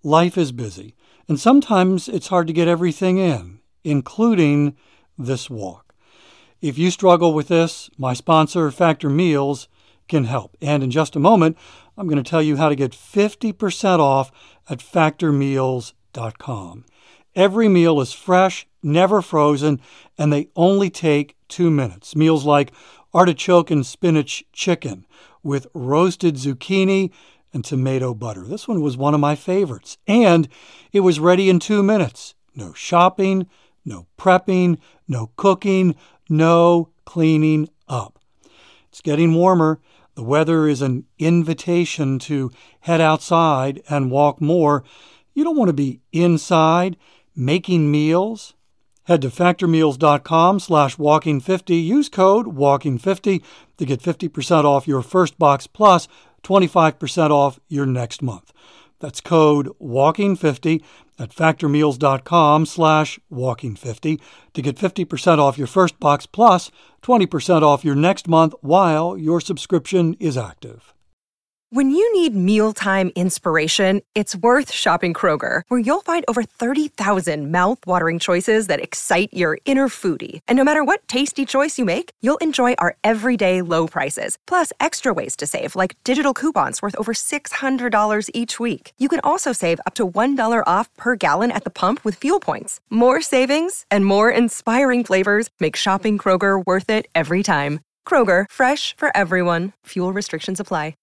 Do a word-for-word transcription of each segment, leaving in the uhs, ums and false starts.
life is busy, and sometimes it's hard to get everything in, including this walk. If you struggle with this, my sponsor, Factor Meals, can help. And in just a moment, I'm going to tell you how to get fifty percent off at factor meals dot com. Every meal is fresh, never frozen, and they only take two minutes. Meals like artichoke and spinach chicken with roasted zucchini and tomato butter. This one was one of my favorites, and it was ready in two minutes. No shopping, no prepping, no cooking, no cleaning up. It's getting warmer. The weather is an invitation to head outside and walk more. You don't want to be inside making meals. Head to factor meals dot com slash walking fifty. Use code walking fifty to get fifty percent off your first box plus twenty-five percent off your next month. That's code walking fifty at factor meals dot com slash walking fifty to get fifty percent off your first box plus twenty percent off your next month while your subscription is active. When you need mealtime inspiration, it's worth shopping Kroger, where you'll find over thirty thousand mouth-watering choices that excite your inner foodie. And no matter what tasty choice you make, you'll enjoy our everyday low prices, plus extra ways to save, like digital coupons worth over six hundred dollars each week. You can also save up to one dollar off per gallon at the pump with fuel points. More savings and more inspiring flavors make shopping Kroger worth it every time. Kroger, fresh for everyone. Fuel restrictions apply.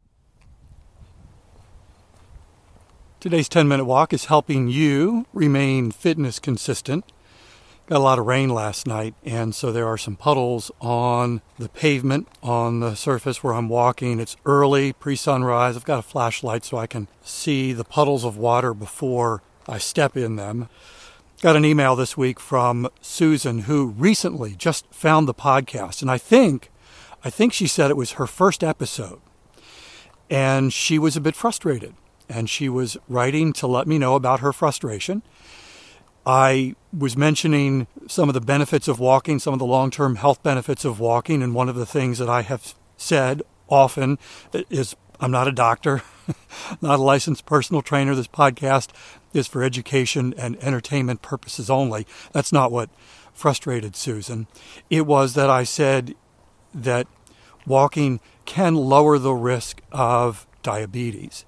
Today's ten-minute walk is helping you remain fitness consistent. Got a lot of rain last night, and so there are some puddles on the pavement, on the surface where I'm walking. It's early, pre-sunrise. I've got a flashlight so I can see the puddles of water before I step in them. Got an email this week from Susan, who recently just found the podcast, and I think, I think she said it was her first episode, and she was a bit frustrated. And she was writing to let me know about her frustration. I was mentioning some of the benefits of walking, some of the long-term health benefits of walking, and one of the things that I have said often is I'm not a doctor, not a licensed personal trainer. This podcast is for education and entertainment purposes only. That's not what frustrated Susan. It was that I said that walking can lower the risk of diabetes.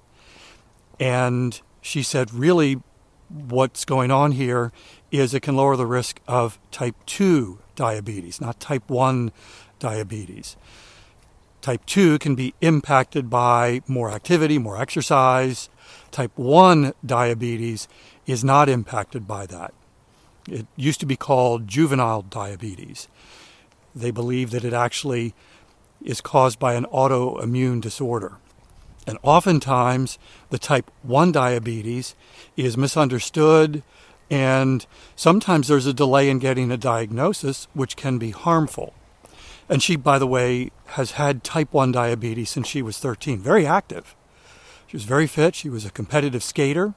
And she said, really, what's going on here is it can lower the risk of type two diabetes, not type one diabetes. Type two can be impacted by more activity, more exercise. Type one diabetes is not impacted by that. It used to be called juvenile diabetes. They believe that it actually is caused by an autoimmune disorder. And oftentimes, the type one diabetes is misunderstood, and sometimes there's a delay in getting a diagnosis, which can be harmful. And she, by the way, has had type one diabetes since she was thirteen, very active. She was very fit. She was a competitive skater.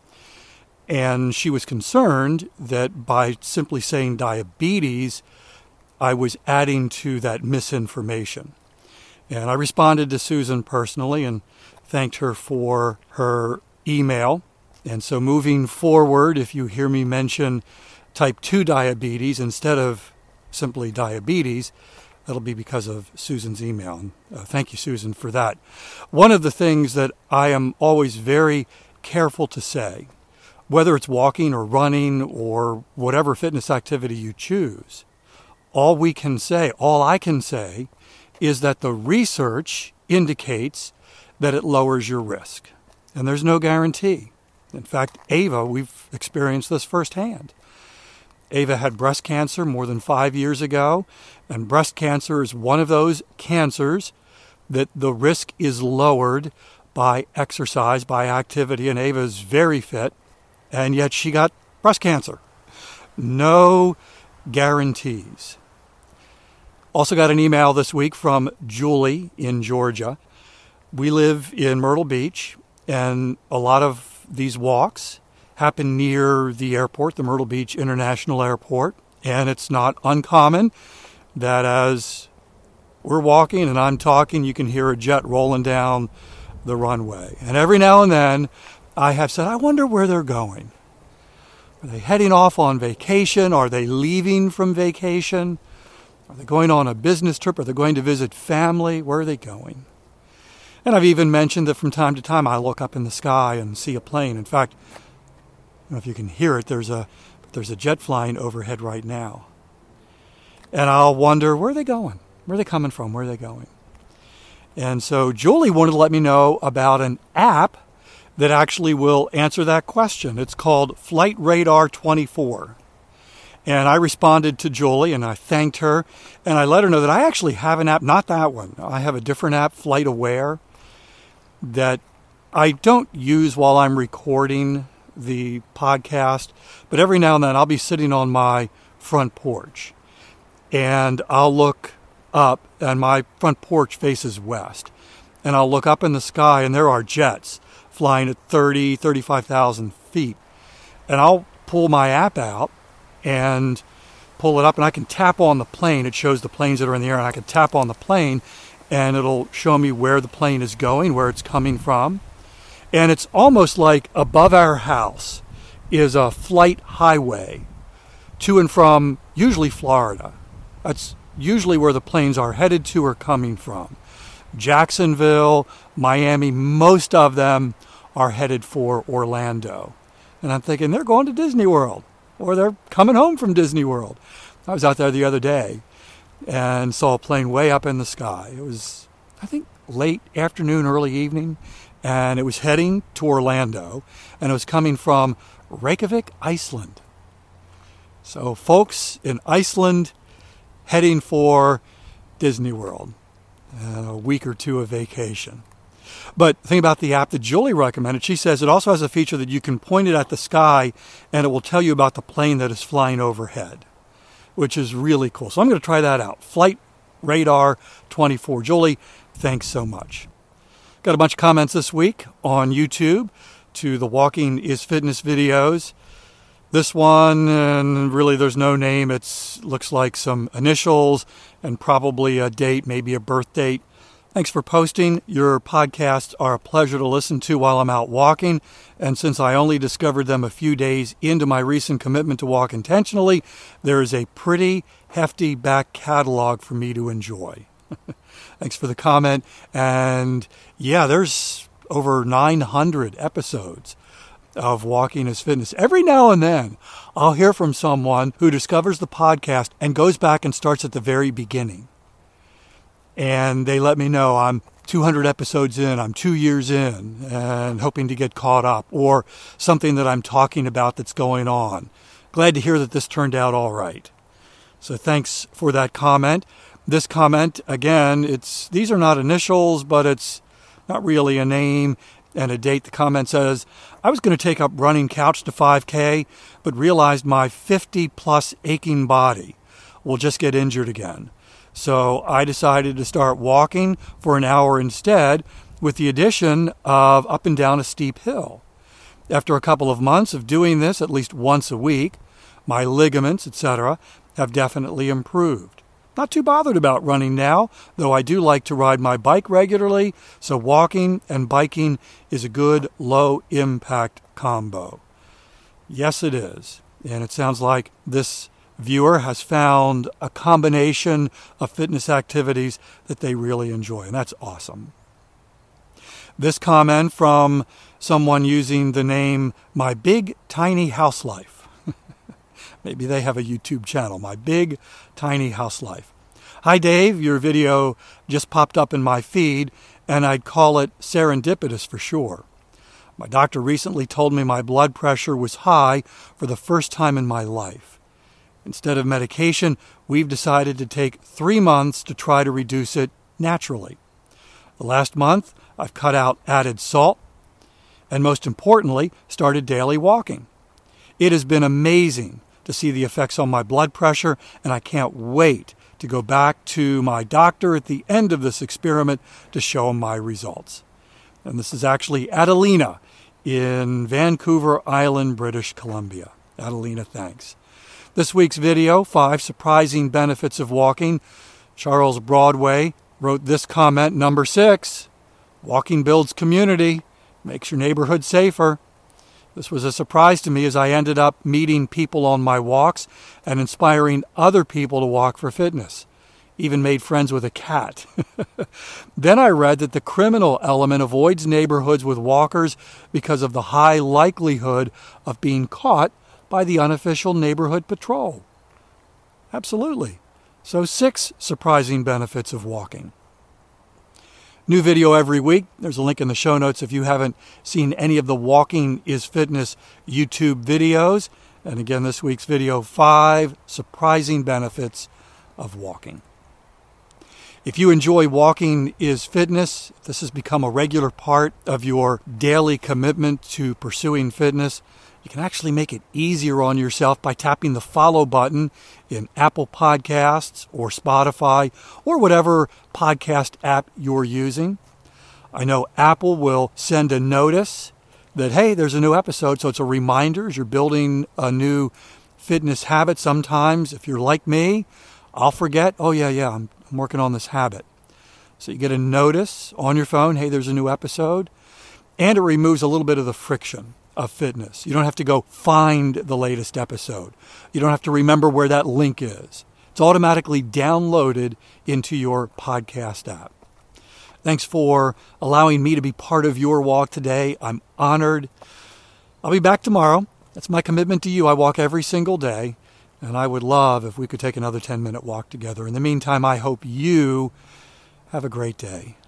And she was concerned that by simply saying diabetes, I was adding to that misinformation. And I responded to Susan personally and thanked her for her email. And so moving forward, if you hear me mention type two diabetes instead of simply diabetes, that'll be because of Susan's email. And uh, thank you, Susan, for that. One of the things that I am always very careful to say, whether it's walking or running or whatever fitness activity you choose, all we can say, all I can say, is that the research indicates that it lowers your risk. And there's no guarantee. In fact, Ava, we've experienced this firsthand. Ava had breast cancer more than five years ago, and breast cancer is one of those cancers that the risk is lowered by exercise, by activity, and Ava is very fit, and yet she got breast cancer. No guarantees. Also got an email this week from Julie in Georgia. We live in Myrtle Beach, and a lot of these walks happen near the airport, the Myrtle Beach International Airport. And it's not uncommon that as we're walking and I'm talking, you can hear a jet rolling down the runway. And every now and then, I have said, I wonder where they're going. Are they heading off on vacation? Are they leaving from vacation? Are they going on a business trip? Are they going to visit family? Where are they going? And I've even mentioned that from time to time I look up in the sky and see a plane. In fact, I don't know if you can hear it, there's a there's a jet flying overhead right now. And I'll wonder, where are they going? Where are they coming from? Where are they going? And so Julie wanted to let me know about an app that actually will answer that question. It's called Flight Radar twenty-four. And I responded to Julie and I thanked her and I let her know that I actually have an app, not that one. I have a different app, Flight Aware, that I don't use while I'm recording the podcast, but every now and then I'll be sitting on my front porch and I'll look up, and my front porch faces west, and I'll look up in the sky and there are jets flying at thirty, thirty-five thousand feet. And I'll pull my app out and pull it up and I can tap on the plane. It shows the planes that are in the air and I can tap on the plane and it'll show me where the plane is going, where it's coming from. And it's almost like above our house is a flight highway to and from usually Florida. That's usually where the planes are headed to or coming from. Jacksonville, Miami, most of them are headed for Orlando. And I'm thinking they're going to Disney World or they're coming home from Disney World. I was out there the other day and saw a plane way up in the sky. It was, I think, late afternoon, early evening, and it was heading to Orlando, and it was coming from Reykjavik, Iceland. So folks in Iceland heading for Disney World. And a week or two of vacation. But the thing about the app that Julie recommended, she says it also has a feature that you can point it at the sky and it will tell you about the plane that is flying overhead, which is really cool. So I'm going to try that out. Flight Radar twenty-four. Julie, thanks so much. Got a bunch of comments this week on YouTube to the Walking is Fitness videos. This one, and really there's no name, it looks like some initials and probably a date, maybe a birth date. Thanks for posting. Your podcasts are a pleasure to listen to while I'm out walking, and since I only discovered them a few days into my recent commitment to walk intentionally, there is a pretty hefty back catalog for me to enjoy. Thanks for the comment, and yeah, there's over nine hundred episodes of Walking is Fitness. Every now and then, I'll hear from someone who discovers the podcast and goes back and starts at the very beginning. And they let me know I'm two hundred episodes in, I'm two years in, and hoping to get caught up, or something that I'm talking about that's going on. Glad to hear that this turned out all right. So thanks for that comment. This comment, again, it's these are not initials, but it's not really a name and a date. The comment says, I was going to take up running couch to five K, but realized my fifty plus aching body will just get injured again. So I decided to start walking for an hour instead, with the addition of up and down a steep hill. After a couple of months of doing this at least once a week, my ligaments, et cetera, have definitely improved. Not too bothered about running now, though I do like to ride my bike regularly, so walking and biking is a good low-impact combo. Yes, it is. And it sounds like this viewer has found a combination of fitness activities that they really enjoy, and that's awesome. This comment from someone using the name My Big Tiny House Life. Maybe they have a YouTube channel, My Big Tiny House Life. Hi, Dave. Your video just popped up in my feed, and I'd call it serendipitous for sure. My doctor recently told me my blood pressure was high for the first time in my life. Instead of medication, we've decided to take three months to try to reduce it naturally. The last month, I've cut out added salt, and most importantly, started daily walking. It has been amazing to see the effects on my blood pressure, and I can't wait to go back to my doctor at the end of this experiment to show him my results. And this is actually Adelina in Vancouver Island, British Columbia. Adelina, thanks. This week's video, Five Surprising Benefits of Walking. Charles Broadway wrote this comment, number six. Walking builds community, makes your neighborhood safer. This was a surprise to me as I ended up meeting people on my walks and inspiring other people to walk for fitness. Even made friends with a cat. Then I read that the criminal element avoids neighborhoods with walkers because of the high likelihood of being caught by the unofficial neighborhood patrol. Absolutely. So six surprising benefits of walking. New video every week. There's a link in the show notes if you haven't seen any of the Walking is Fitness YouTube videos. And again, this week's video, five surprising benefits of walking. If you enjoy Walking is Fitness, if this has become a regular part of your daily commitment to pursuing fitness, you can actually make it easier on yourself by tapping the follow button in Apple Podcasts or Spotify or whatever podcast app you're using. I know Apple will send a notice that, hey, there's a new episode, so it's a reminder as you're building a new fitness habit. Sometimes, if you're like me, I'll forget, oh yeah, yeah, I'm, I'm working on this habit. So you get a notice on your phone, hey, there's a new episode, and it removes a little bit of the friction of fitness. You don't have to go find the latest episode. You don't have to remember where that link is. It's automatically downloaded into your podcast app. Thanks for allowing me to be part of your walk today. I'm honored. I'll be back tomorrow. That's my commitment to you. I walk every single day, and I would love if we could take another ten-minute walk together. In the meantime, I hope you have a great day.